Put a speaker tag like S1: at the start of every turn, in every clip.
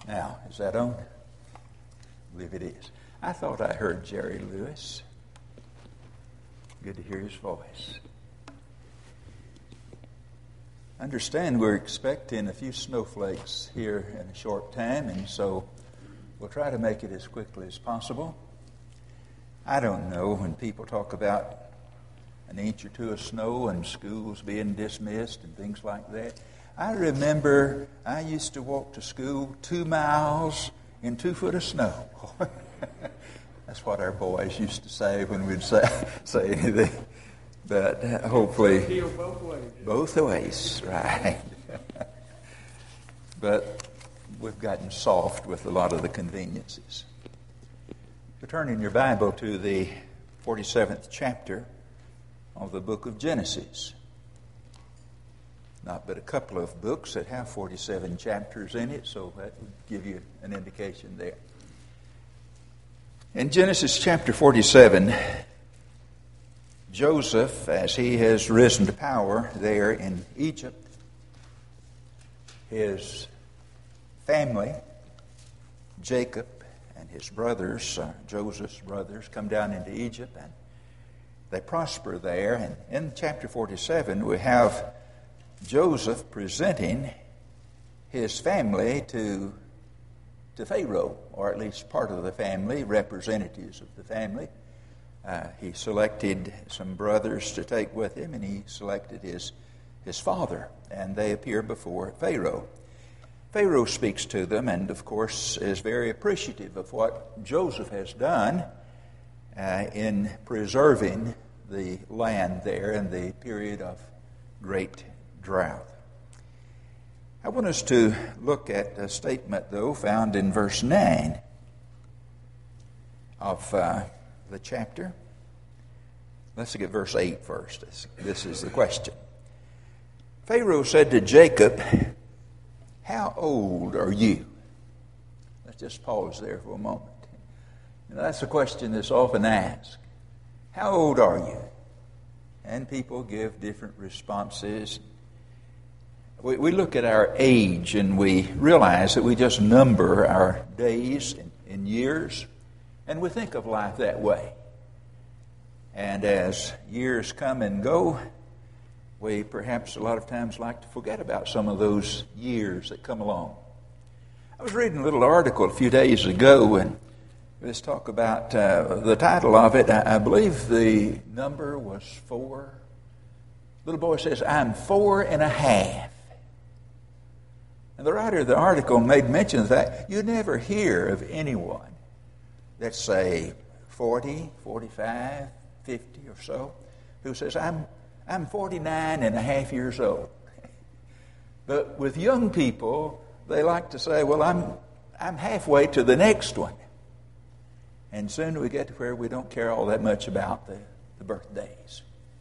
S1: Now, is that on? I believe it is. I thought I heard Jerry Lewis. Good to hear his voice. Understand we're expecting a few snowflakes here in a short time, and so we'll try to make it as quickly as possible. I don't know when people talk about an inch or two of snow and schools being dismissed and things like that. I remember I used to walk to school 2 miles in 2 foot of snow. That's what our boys used to say when we'd say anything. But hopefully, both ways, right? But we've gotten soft with a lot of the conveniences. So turn in your Bible to the 47th chapter of the book of Genesis. Not but a couple of books that have 47 chapters in it, so that would give you an indication there. In Genesis chapter 47, Joseph, as he has risen to power there in Egypt, his family, Jacob and his brothers, Joseph's brothers, come down into Egypt and they prosper there. And in chapter 47, we have Joseph presenting his family to Pharaoh, or at least part of the family, representatives of the family. He selected some brothers to take with him, and he selected his father, and they appear before Pharaoh. Pharaoh speaks to them and, of course, is very appreciative of what Joseph has done in preserving the land there in the period of great drought. I want us to look at a statement, though, found in verse 9 of the chapter. Let's look at verse 8 first. This is the question. Pharaoh said to Jacob, "How old are you?" Let's just pause there for a moment. That's a question that's often asked. How old are you? And people give different responses. We look at our age and we realize that we just number our days in years, and we think of life that way. And as years come and go, we perhaps a lot of times like to forget about some of those years that come along. I was reading a little article a few days ago, and let's talk about the title of it. I believe the number was 4. Little boy says, "I'm 4.5." And the writer of the article made mention of that. You never hear of anyone that's, say, 40, 45, 50 or so, who says, I'm 49 and a half years old. But with young people, they like to say, well, I'm halfway to the next one. And soon we get to where we don't care all that much about the birthdays.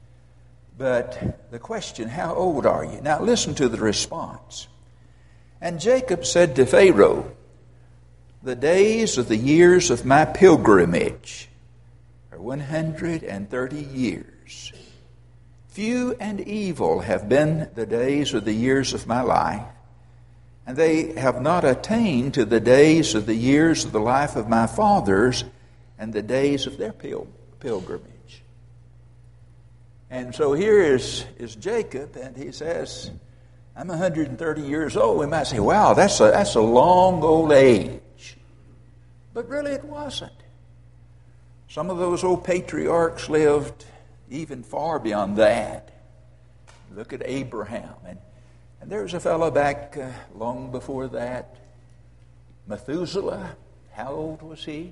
S1: But the question, how old are you? Now listen to the response. And Jacob said to Pharaoh, "The days of the years of my pilgrimage are 130 years. Few and evil have been the days or the years of my life, and they have not attained to the days of the years of the life of my fathers and the days of their pilgrimage." And so here is Jacob, and he says, I'm 130 years old. We might say, wow, that's a long old age. But really it wasn't. Some of those old patriarchs lived even far beyond that. Look at Abraham. And there was a fellow back long before that, Methuselah. How old was he?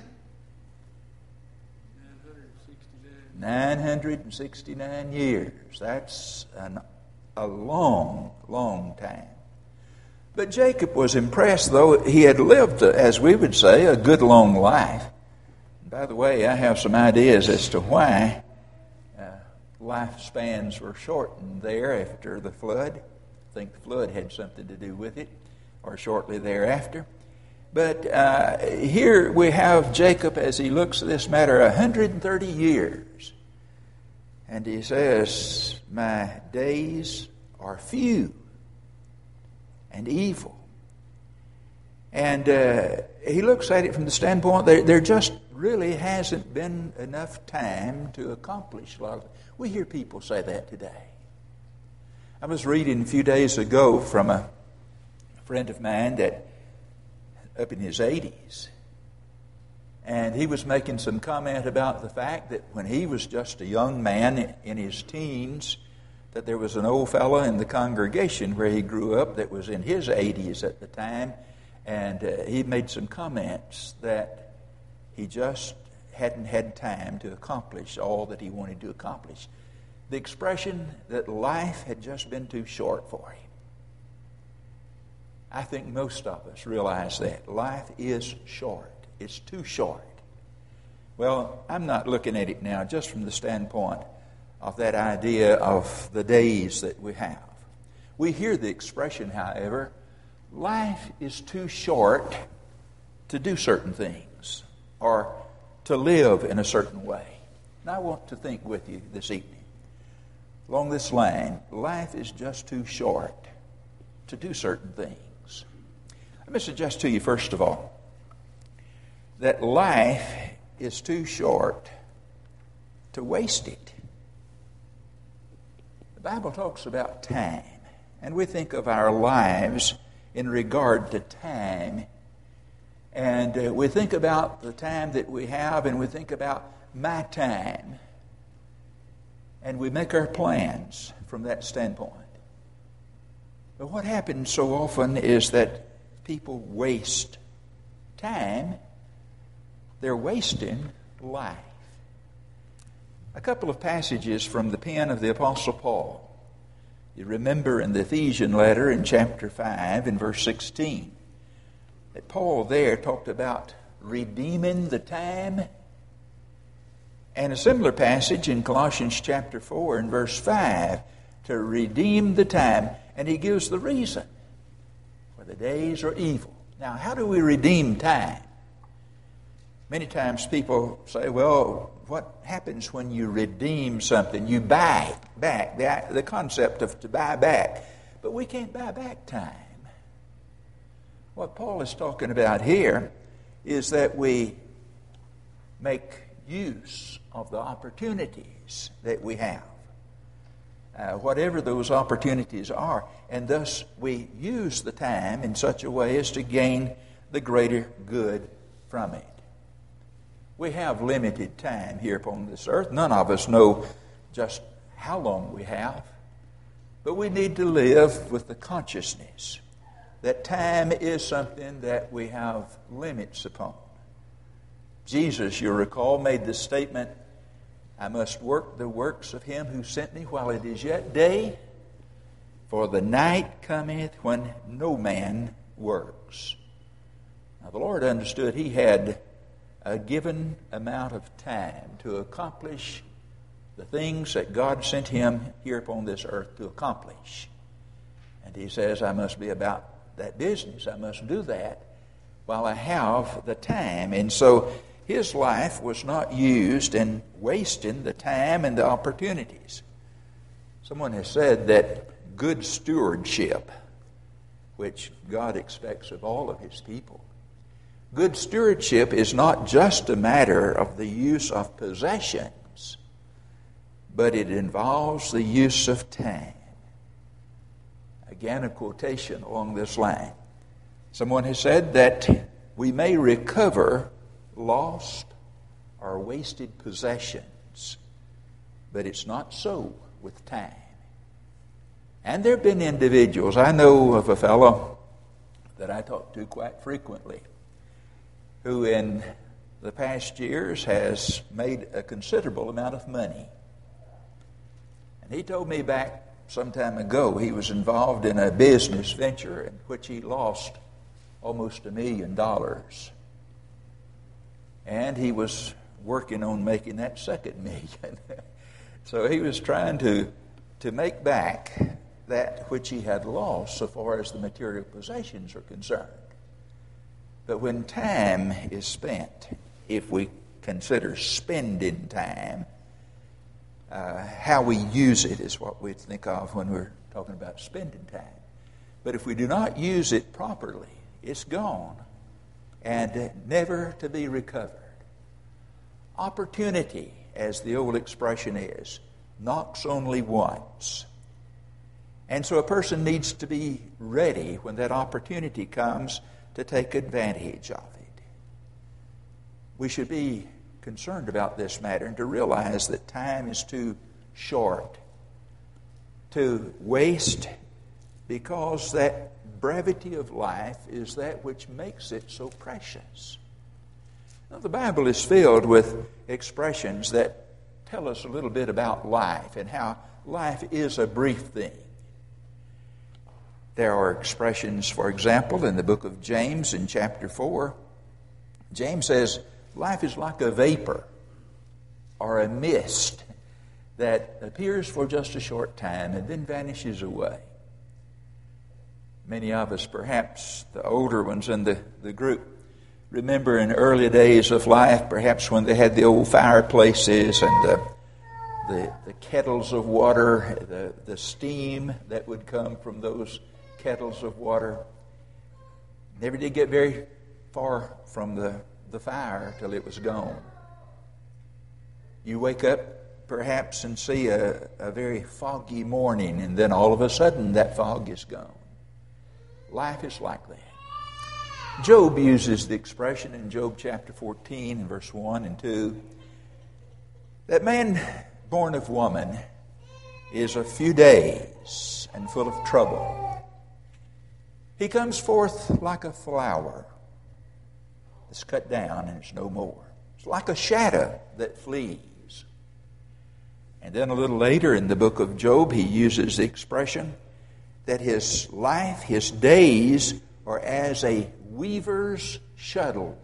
S1: 969 years. That's a long, long time. But Jacob was impressed, though he had lived, as we would say, a good long life. By the way, I have some ideas as to why lifespans were shortened there after the flood. I think the flood had something to do with it, or shortly thereafter. But here we have Jacob, as he looks at this matter, 130 years. And he says, my days are few and evil. And he looks at it from the standpoint there just really hasn't been enough time to accomplish a lot of it. We hear people say that today. I was reading a few days ago from a friend of mine that up in his 80s. And he was making some comment about the fact that when he was just a young man in his teens, that there was an old fellow in the congregation where he grew up that was in his 80s at the time. And he made some comments that he just hadn't had time to accomplish all that he wanted to accomplish. The expression that life had just been too short for him. I think most of us realize that. Life is short. It's too short. Well, I'm not looking at it now just from the standpoint of that idea of the days that we have. We hear the expression, however, life is too short to do certain things or to live in a certain way. And I want to think with you this evening. Along this line, life is just too short to do certain things. Let me suggest to you, first of all, that life is too short to waste it. The Bible talks about time, and we think of our lives in regard to time. And we think about the time that we have, and we think about my time. And we make our plans from that standpoint. But what happens so often is that people waste time. They're wasting life. A couple of passages from the pen of the Apostle Paul. You remember in the Ephesian letter in chapter 5 in verse 16 that Paul there talked about redeeming the time. And a similar passage in Colossians chapter 4 and verse 5 to redeem the time. And he gives the reason. For the days are evil. Now, how do we redeem time? Many times people say, well, what happens when you redeem something? You buy back. The concept of to buy back. But we can't buy back time. What Paul is talking about here is that we make use of the opportunities that we have. Whatever those opportunities are. And thus we use the time in such a way as to gain the greater good from it. We have limited time here upon this earth. None of us know just how long we have. But we need to live with the consciousness that time is something that we have limits upon. Jesus, you'll recall, made the statement, I must work the works of him who sent me while it is yet day, for the night cometh when no man works. Now the Lord understood he had a given amount of time to accomplish the things that God sent him here upon this earth to accomplish. And he says, I must be about that business. I must do that while I have the time. And so his life was not used in wasting the time and the opportunities. Someone has said that good stewardship, which God expects of all of his people, good stewardship is not just a matter of the use of possessions, but it involves the use of time. Again, a quotation along this line. Someone has said that we may recover lost or wasted possessions, but it's not so with time. And there have been individuals, I know of a fellow that I talk to quite frequently, who in the past years has made a considerable amount of money. And he told me back some time ago he was involved in a business venture in which he lost almost $1 million. And he was working on making that second $1 million. So he was trying to make back that which he had lost so far as the material possessions are concerned. But when time is spent, if we consider spending time, how we use it is what we think of when we're talking about spending time. But if we do not use it properly, It's gone and never to be recovered. Opportunity, as the old expression is, knocks only once. And so a person needs to be ready when that opportunity comes to take advantage of it. We should be concerned about this matter and to realize that time is too short to waste, because that brevity of life is that which makes it so precious. Now, the Bible is filled with expressions that tell us a little bit about life and how life is a brief thing. There are expressions, for example, in the book of James in chapter 4. James says, life is like a vapor or a mist that appears for just a short time and then vanishes away. Many of us, perhaps the older ones in the group, remember in early days of life, perhaps when they had the old fireplaces and the kettles of water, the steam that would come from those kettles of water. Never did get very far from the fire till it was gone. You wake up perhaps and see a very foggy morning, and then all of a sudden that fog is gone. Life is like that. Job uses the expression in Job chapter 14 and verse 1 and 2 that man born of woman is a few days and full of trouble. He comes forth like a flower that's cut down and it's no more. It's like a shadow that flees. And then a little later in the book of Job, he uses the expression that his life, his days, are as a weaver's shuttle.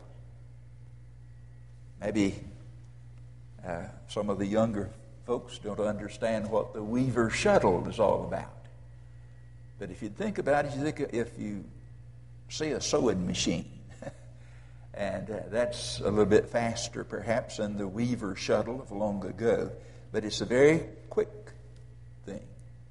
S1: Maybe some of the younger folks don't understand what the weaver's shuttle is all about. But if you think about it, if you see a sewing machine, and that's a little bit faster perhaps than the weaver's shuttle of long ago, but it's a very quick thing.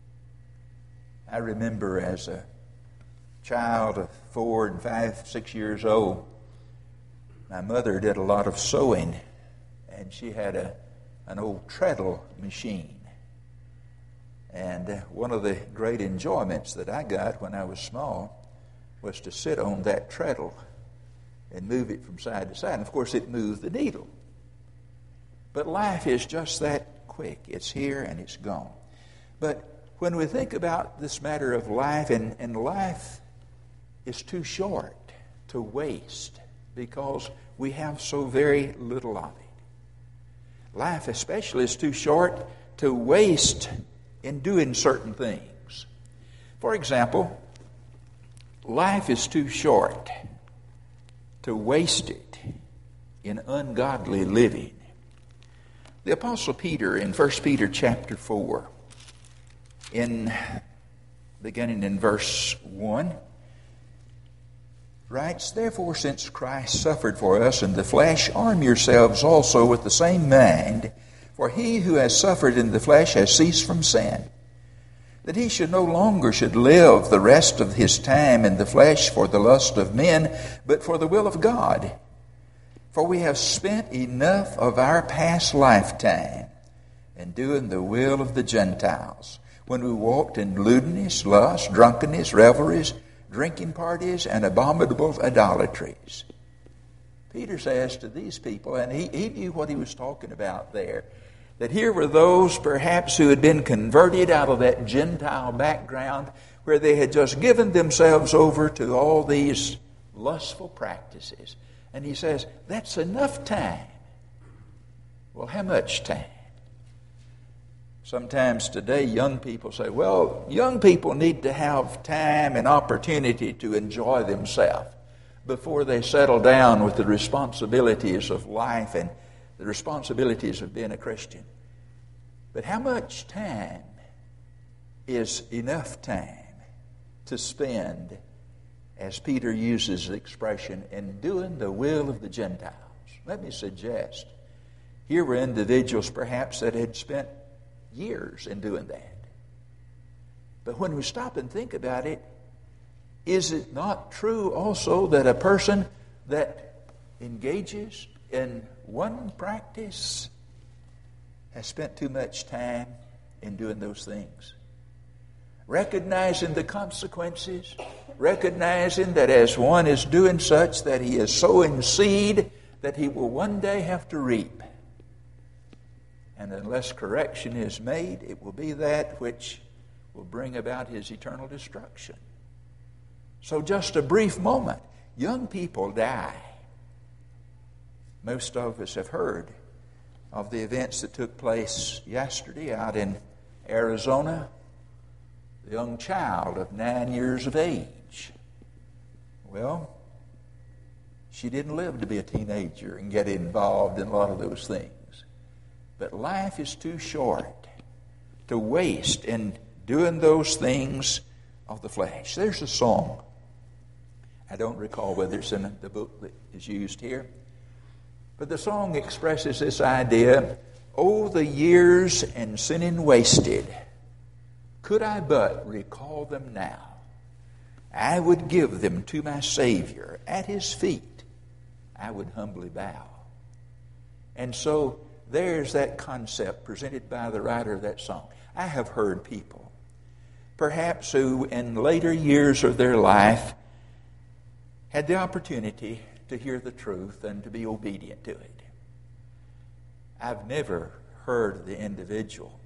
S1: I remember as a child of 4 and 5, 6 years old, my mother did a lot of sewing, and she had an old treadle machine. And one of the great enjoyments that I got when I was small was to sit on that treadle and move it from side to side. And of course, it moved the needle. But life is just that quick. It's here and it's gone. But when we think about this matter of life, and life is too short to waste because we have so very little of it. Life especially is too short to waste in doing certain things. For example, life is too short to waste it in ungodly living. The Apostle Peter in 1 Peter chapter 4, beginning in verse 1, writes, "Therefore, since Christ suffered for us in the flesh, arm yourselves also with the same mind. For he who has suffered in the flesh has ceased from sin, that he no longer should live the rest of his time in the flesh for the lust of men, but for the will of God. For we have spent enough of our past lifetime in doing the will of the Gentiles, when we walked in lewdness, lust, drunkenness, revelries, drinking parties, and abominable idolatries." Peter says to these people, and he knew what he was talking about there, that here were those perhaps who had been converted out of that Gentile background where they had just given themselves over to all these lustful practices. And he says, that's enough time. Well, how much time? Sometimes today young people say, well, young people need to have time and opportunity to enjoy themselves before they settle down with the responsibilities of life and the responsibilities of being a Christian. But how much time is enough time to spend, as Peter uses the expression, in doing the will of the Gentiles? Let me suggest, here were individuals perhaps that had spent years in doing that. But when we stop and think about it, Is it not true also that a person that engages in one practice has spent too much time in doing those things? Recognizing the consequences, recognizing that as one is doing such, that he is sowing seed that he will one day have to reap. And unless correction is made, it will be that which will bring about his eternal destruction. So just a brief moment. Young people die. Most of us have heard of the events that took place yesterday out in Arizona. The young child of 9 years of age. Well, she didn't live to be a teenager and get involved in a lot of those things. But life is too short to waste in doing those things of the flesh. There's a song. I don't recall whether it's in the book that is used here. But the song expresses this idea, "Oh, the years and sinning wasted, could I but recall them now, I would give them to my Savior. At His feet I would humbly bow." And so there's that concept presented by the writer of that song. I have heard people, perhaps who in later years of their life had the opportunity to hear the truth and to be obedient to it. I've never heard the individual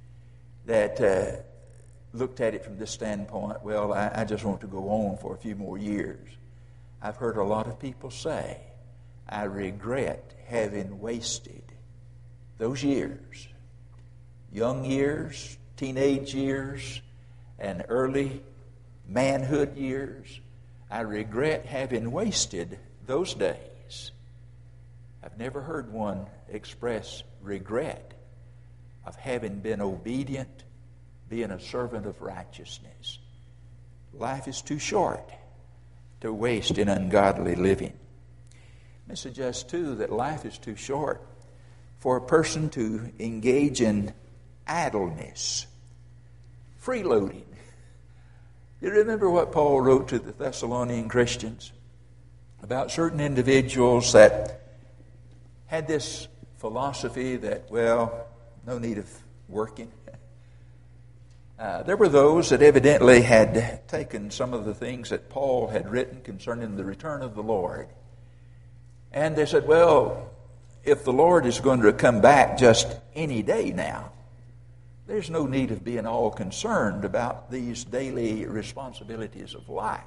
S1: that looked at it from this standpoint, well, I just want to go on for a few more years. I've heard a lot of people say, I regret having wasted those years, young years, teenage years, and early manhood years. I regret having wasted those days. I've never heard one express regret of having been obedient, being a servant of righteousness. Life is too short to waste in ungodly living. Let me suggest, too, that life is too short for a person to engage in idleness, freeloading. You remember what Paul wrote to the Thessalonian Christians about certain individuals that had this philosophy that, well, no need of working. There were those that evidently had taken some of the things that Paul had written concerning the return of the Lord. And they said, well, if the Lord is going to come back just any day now, there's no need of being all concerned about these daily responsibilities of life.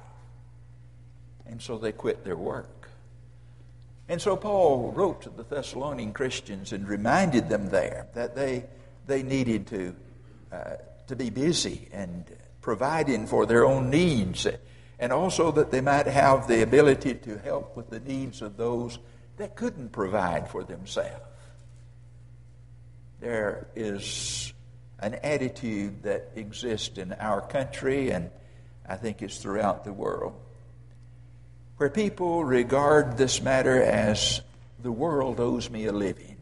S1: And so they quit their work. And so Paul wrote to the Thessalonian Christians and reminded them there that they needed to be busy and providing for their own needs, and also that they might have the ability to help with the needs of those that couldn't provide for themselves. There is an attitude that exists in our country, and I think it's throughout the world, where people regard this matter as the world owes me a living.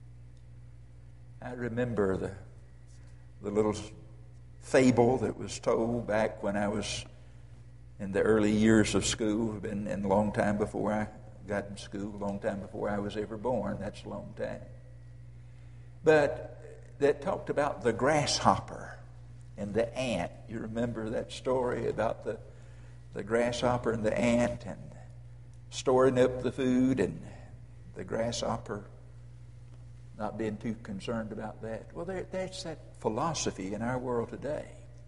S1: I remember the little fable that was told back when I was in the early years of school. I've been in a long time before I got in school, a long time before I was ever born. That's a long time. But that talked about the grasshopper and the ant. You remember that story about the grasshopper and the ant and storing up the food, and the grasshopper not being too concerned about that. Well, that's that philosophy in our world today.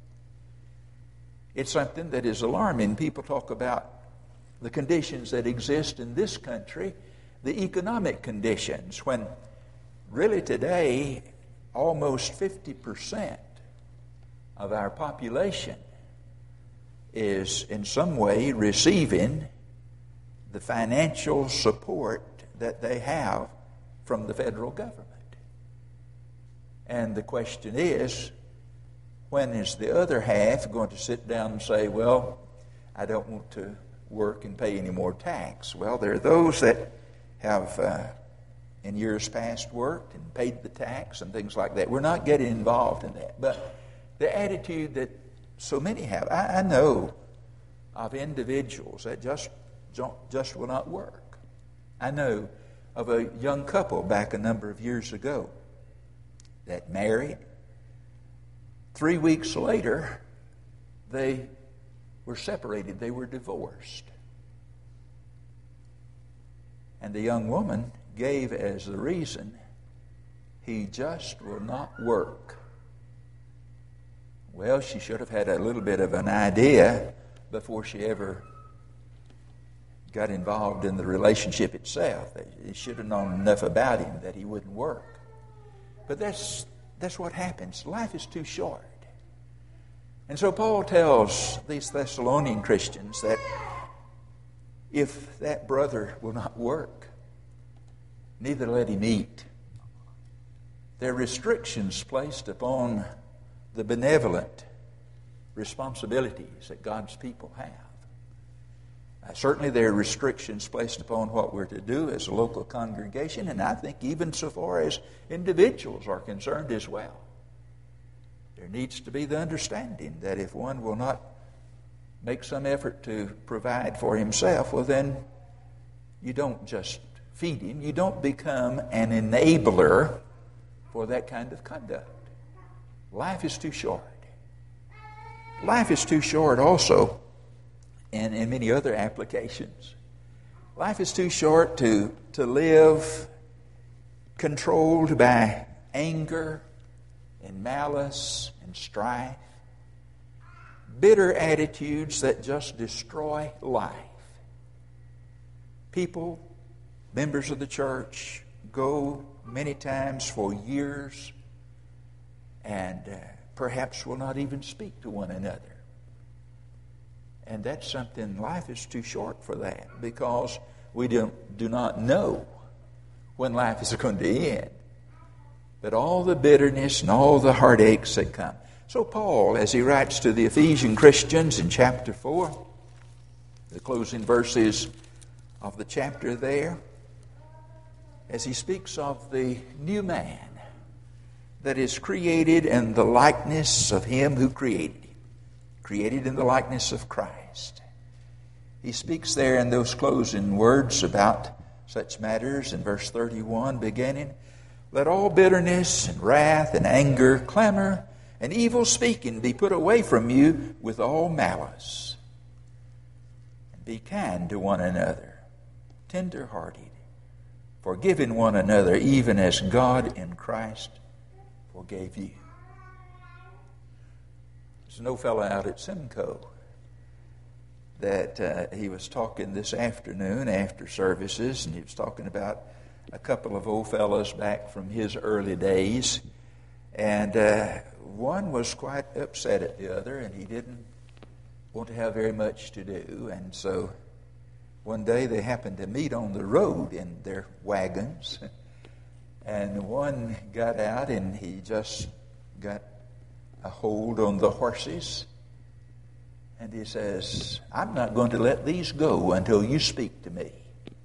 S1: It's something that is alarming. People talk about the conditions that exist in this country, the economic conditions, when really today almost 50% of our population is in some way receiving the financial support that they have from the federal government. And the question is, when is the other half going to sit down and say, well, I don't want to work and pay any more tax? Well, there are those that have in years past worked and paid the tax and things like that. We're not getting involved in that. But the attitude that so many have, I know of individuals that just will not work. I know of a young couple back a number of years ago that married. 3 weeks later, they were separated. They were divorced. And the young woman gave as the reason, he just will not work. Well, she should have had a little bit of an idea before she ever got involved in the relationship itself. She should have known enough about him that he wouldn't work. But that's what happens. Life is too short. And so Paul tells these Thessalonian Christians that if that brother will not work, neither let him eat. There are restrictions placed upon the benevolent responsibilities that God's people have. Certainly there are restrictions placed upon what we're to do as a local congregation, and I think even so far as individuals are concerned as well. There needs to be the understanding that if one will not make some effort to provide for himself, well then you don't just feed him. You don't become an enabler for that kind of conduct. Life is too short. Life is too short also, and in many other applications. Life is too short to live controlled by anger and malice and strife, bitter attitudes that just destroy life. People, members of the church, go many times for years and perhaps will not even speak to one another. And that's something, life is too short for that, because we do not know when life is going to end. But all the bitterness and all the heartaches that come. So Paul, as he writes to the Ephesian Christians in chapter 4, the closing verses of the chapter there, as he speaks of the new man that is created in the likeness of him who created him, created in the likeness of Christ. He speaks there in those closing words about such matters in verse 31 beginning, let all bitterness and wrath and anger, clamor, and evil speaking be put away from you with all malice. And be kind to one another, tender-hearted, forgiving one another, even as God in Christ forgave you. There's an old fellow out at Simcoe that he was talking this afternoon after services, and he was talking about a couple of old fellows back from his early days. And one was quite upset at the other, and he didn't want to have very much to do. And so one day they happened to meet on the road in their wagons. And one got out and he just got a hold on the horses. And he says, I'm not going to let these go until you speak to me.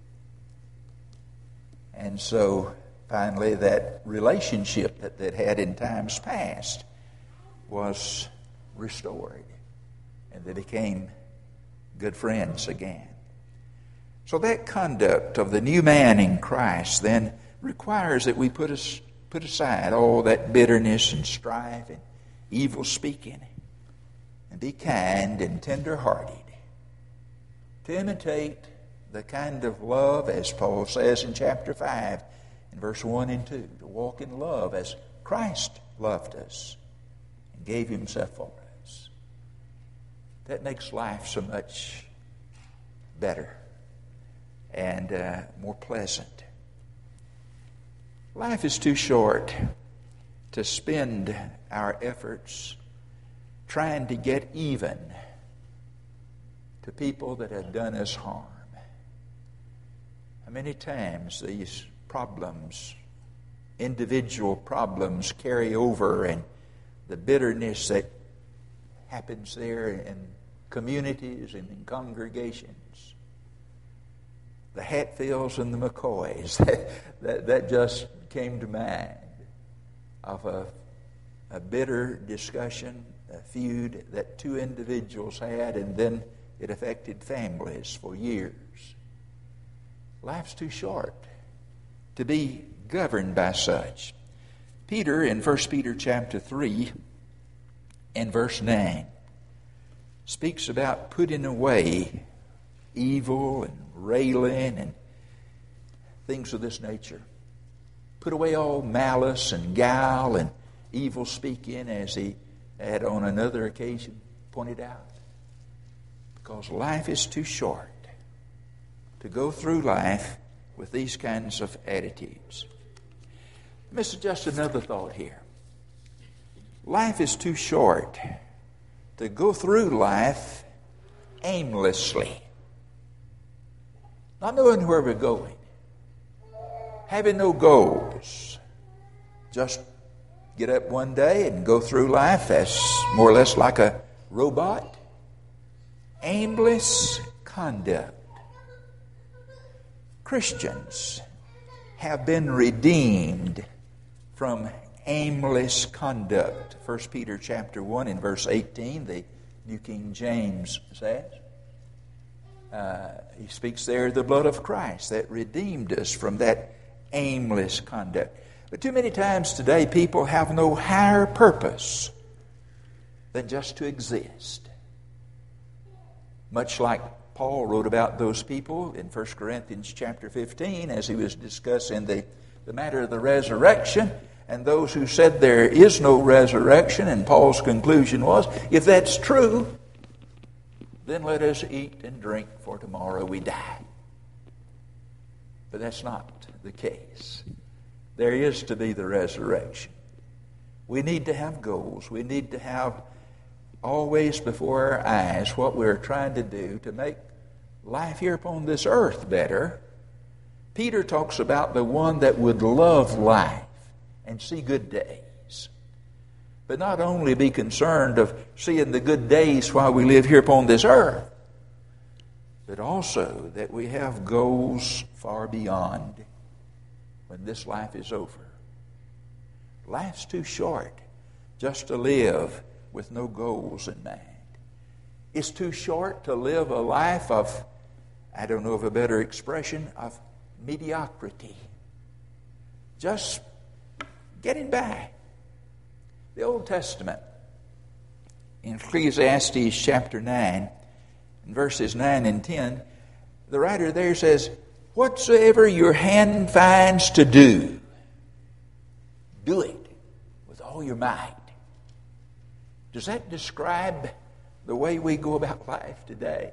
S1: And so finally that relationship that they'd had in times past was restored. And they became good friends again. So that conduct of the new man in Christ then requires that we put aside all that bitterness and strife and evil speaking and be kind and tender-hearted to imitate the kind of love, as Paul says in chapter 5 in verse 1 and 2, to walk in love as Christ loved us and gave himself for us. That makes life so much better and more pleasant. Life is too short to spend our efforts trying to get even to people that have done us harm. How many times these problems, individual problems, carry over, and the bitterness that happens there in communities and in congregations. The Hatfields and the McCoys, that just came to mind of a bitter discussion, a feud that two individuals had, and then It affected families for years. Life's too short to be governed by such. Peter, in 1 Peter chapter 3 and verse 9, speaks about putting away evil and railing and things of this nature. Put away all malice and guile and evil speaking, as he had on another occasion pointed out. Because life is too short to go through life with these kinds of attitudes. Let me suggest another thought here. Life is too short to go through life aimlessly, not knowing where we're going, having no goals. Just get up one day and go through life as more or less like a robot. Aimless conduct. Christians have been redeemed from aimless conduct. 1 Peter chapter 1 and verse 18, the New King James says. He speaks there of the blood of Christ that redeemed us from that aimless conduct. But too many times today, people have no higher purpose than just to exist. Much like Paul wrote about those people in 1 Corinthians chapter 15 as he was discussing the matter of the resurrection, and those who said there is no resurrection, and Paul's conclusion was, if that's true, then let us eat and drink, for tomorrow we die. But that's not the case. There is to be the resurrection. We need to have goals. We need to have always before our eyes what we're trying to do to make life here upon this earth better. Peter talks about the one that would love life and see good days. But not only be concerned of seeing the good days while we live here upon this earth, but also that we have goals far beyond when this life is over. Life's too short just to live with no goals in mind. It's too short to live a life of, I don't know of a better expression, of mediocrity. Just getting by. The Old Testament, in Ecclesiastes chapter 9, in verses 9 and 10, the writer there says, whatsoever your hand finds to do, do it with all your might. Does that describe the way we go about life today?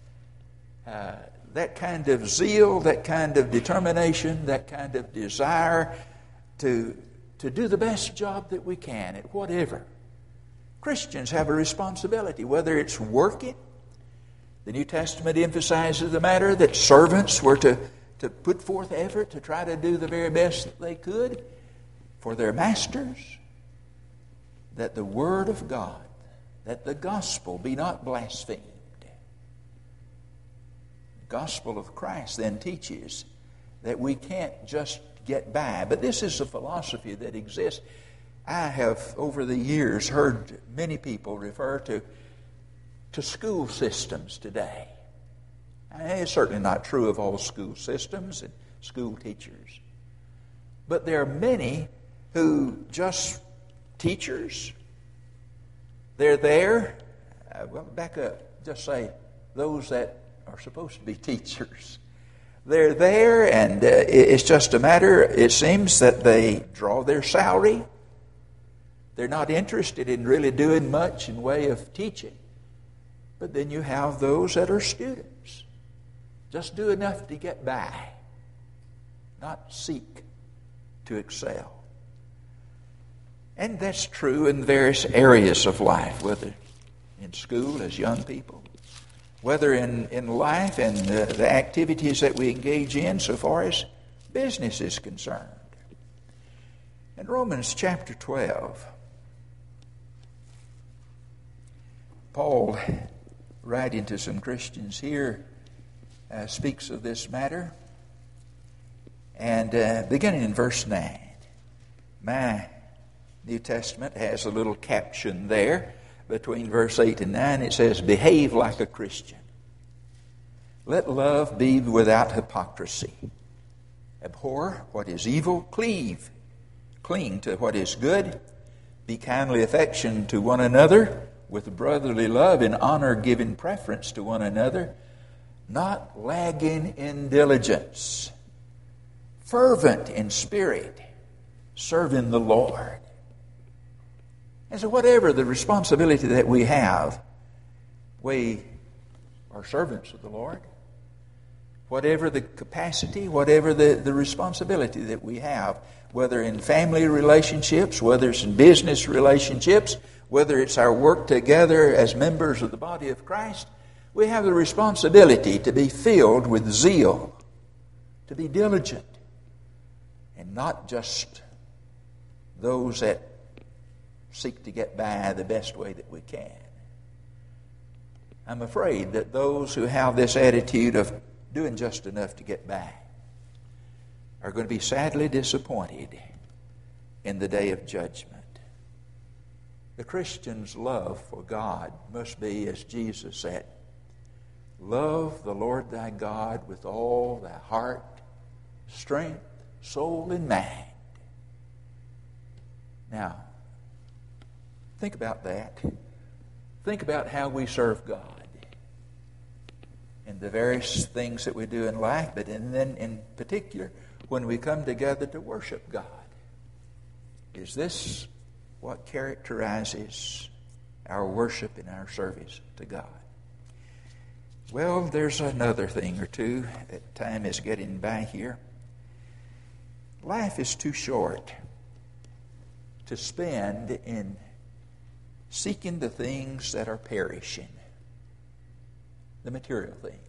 S1: That kind of zeal, that kind of determination, that kind of desire to do the best job that we can at whatever. Christians have a responsibility, whether it's working. The New Testament emphasizes the matter that servants were to put forth effort to try to do the very best that they could for their masters, that the Word of God, that the gospel be not blasphemed. The gospel of Christ then teaches that we can't just get by. But this is a philosophy that exists. I have, over the years, heard many people refer to school systems today. It's certainly not true of all school systems and school teachers. But there are many who just teachers, they're there. Back up. Just say those that are supposed to be teachers. They're there, and it's just a matter, it seems, that they draw their salary. They're not interested in really doing much in way of teaching. But then you have those that are students. Just do enough to get by, not seek to excel. And that's true in various areas of life, whether in school as young people, whether in life and the activities that we engage in so far as business is concerned. In Romans chapter 12, Paul, writing to some Christians here, speaks of this matter. And beginning in verse 9, my New Testament has a little caption there between verse 8 and 9. It says, behave like a Christian. Let love be without hypocrisy. Abhor what is evil, cling to what is good. Be kindly affectioned to one another with brotherly love and honor, giving preference to one another, not lagging in diligence, fervent in spirit, serving the Lord. And so whatever the responsibility that we have, we are servants of the Lord. Whatever the capacity, whatever the responsibility that we have, whether in family relationships, whether it's in business relationships, whether it's our work together as members of the body of Christ, we have the responsibility to be filled with zeal, to be diligent, and not just those that seek to get by the best way that we can. I'm afraid that those who have this attitude of doing just enough to get by are going to be sadly disappointed in the day of judgment. The Christian's love for God must be, as Jesus said, love the Lord thy God with all thy heart, strength, soul, and mind. Now, think about that. Think about how we serve God in the various things that we do in life, but then in particular when we come together to worship God. Is this what characterizes our worship and our service to God? Well, there's another thing or two. That time is getting by here. Life is too short to spend in seeking the things that are perishing, the material things.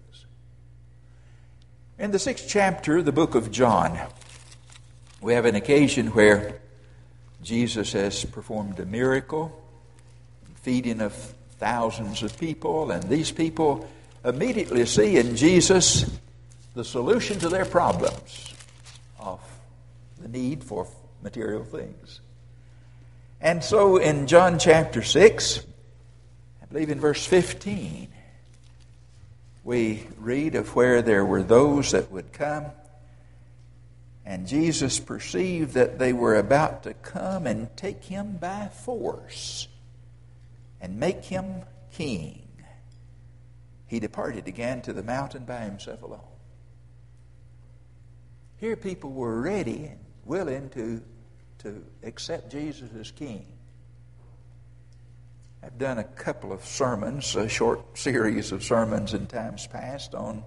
S1: In the 6th chapter of the book of John, we have an occasion where Jesus has performed a miracle, feeding of thousands of people, and these people immediately see in Jesus the solution to their problems of the need for material things. And so in John chapter 6, I believe in verse 15, we read of where there were those that would come, and Jesus perceived that they were about to come and take him by force and make him king. He departed again to the mountain by himself alone. Here people were ready and willing to accept Jesus as king. I've done a couple of sermons, a short series of sermons in times past on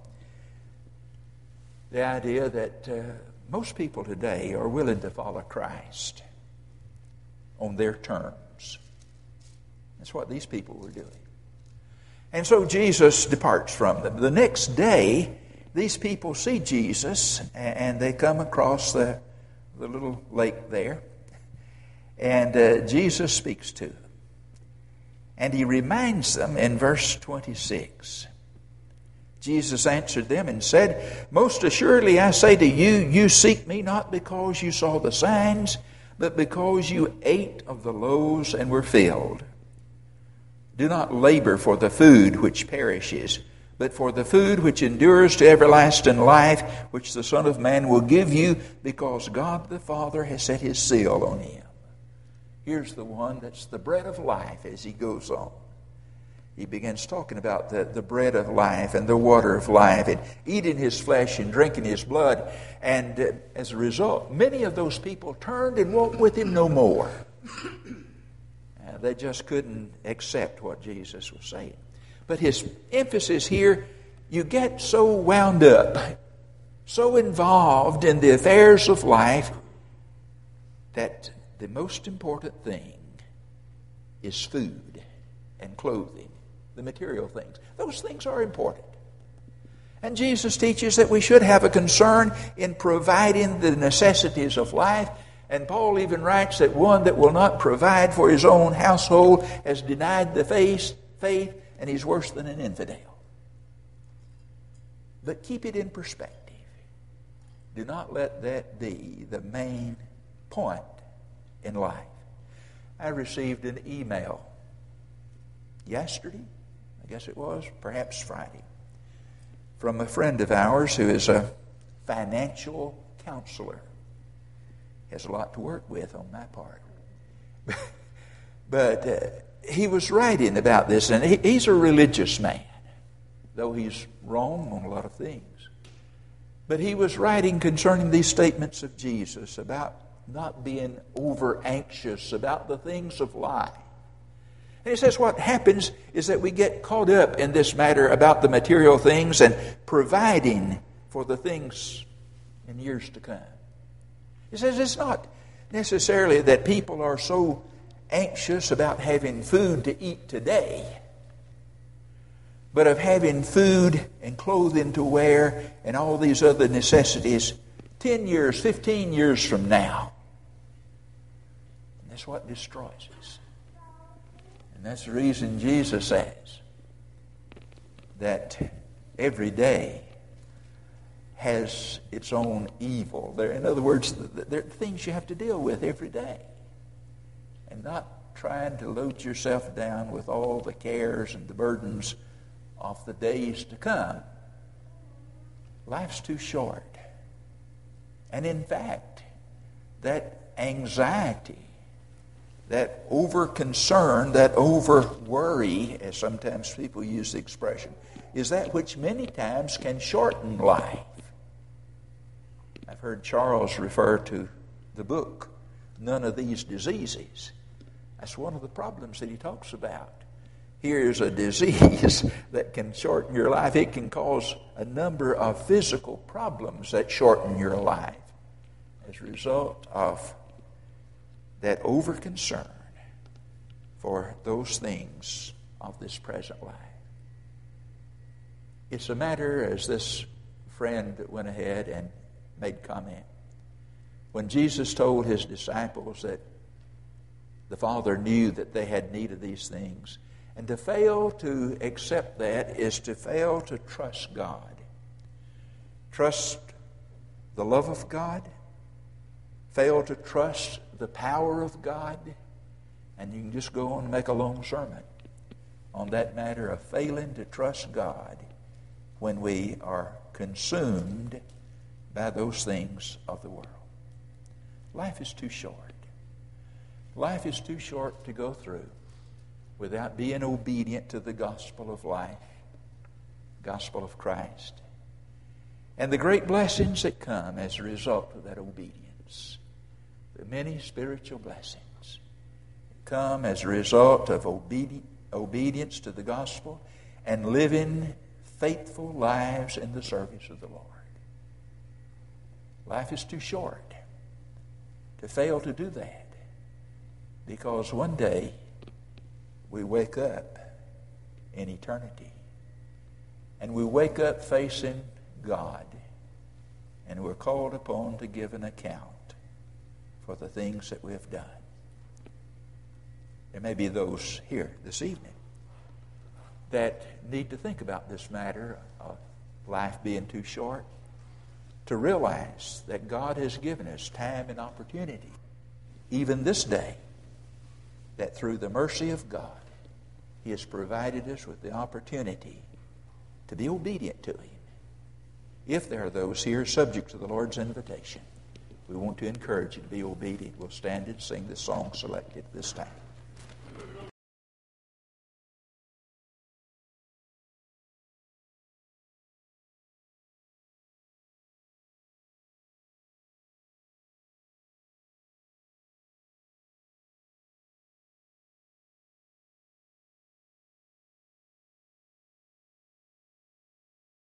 S1: the idea that most people today are willing to follow Christ on their terms. That's what these people were doing. And so Jesus departs from them. The next day, these people see Jesus, and they come across the little lake there. And Jesus speaks to them. And he reminds them in verse 26. Jesus answered them and said, Most assuredly I say to you, you seek me not because you saw the signs, but because you ate of the loaves and were filled. Do not labor for the food which perishes, but for the food which endures to everlasting life, which the Son of Man will give you, because God the Father has set his seal on him. Here's the one that's the bread of life as he goes on. He begins talking about the bread of life and the water of life and eating his flesh and drinking his blood. And as a result, many of those people turned and walked with him no more. They just couldn't accept what Jesus was saying. But his emphasis here, you get so wound up, so involved in the affairs of life, that the most important thing is food and clothing, the material things. Those things are important. And Jesus teaches that we should have a concern in providing the necessities of life. And Paul even writes that one that will not provide for his own household has denied the faith, and he's worse than an infidel. But keep it in perspective. Do not let that be the main point in life. I received an email yesterday, I guess it was, perhaps Friday, from a friend of ours who is a financial counselor. He has a lot to work with on my part. But he was writing about this, and he's a religious man, though he's wrong on a lot of things. But he was writing concerning these statements of Jesus about not being over anxious about the things of life. And he says what happens is that we get caught up in this matter about the material things and providing for the things in years to come. He says it's not necessarily that people are so anxious about having food to eat today, but of having food and clothing to wear and all these other necessities 10 years, 15 years from now. And that's what destroys us. And that's the reason Jesus says that every day has its own evil. In other words, there are things you have to deal with every day. And not trying to load yourself down with all the cares and the burdens of the days to come. Life's too short. And in fact, that anxiety, that over-concern, that over-worry, as sometimes people use the expression, is that which many times can shorten life. I've heard Charles refer to the book, None of These Diseases. That's one of the problems that he talks about. Here's a disease that can shorten your life. It can cause a number of physical problems that shorten your life as a result of that over-concern for those things of this present life. It's a matter, as this friend went ahead and made comment, when Jesus told his disciples that the Father knew that they had need of these things, and to fail to accept that is to fail to trust God. Trust the love of God, fail to trust the power of God, and you can just go on and make a long sermon on that matter of failing to trust God when we are consumed by those things of the world. Life is too short. Life is too short to go through without being obedient to the gospel of life, gospel of Christ, and the great blessings that come as a result of that obedience. The many spiritual blessings come as a result of obedience to the gospel and living faithful lives in the service of the Lord. Life is too short to fail to do that, because one day we wake up in eternity, and we wake up facing God, and we're called upon to give an account for the things that we have done. There may be those here this evening that need to think about this matter of life being too short, to realize that God has given us time and opportunity, even this day, that through the mercy of God, He has provided us with the opportunity to be obedient to Him. If there are those here subject to the Lord's invitation, we want to encourage you to be obedient. We'll stand and sing the song selected this time.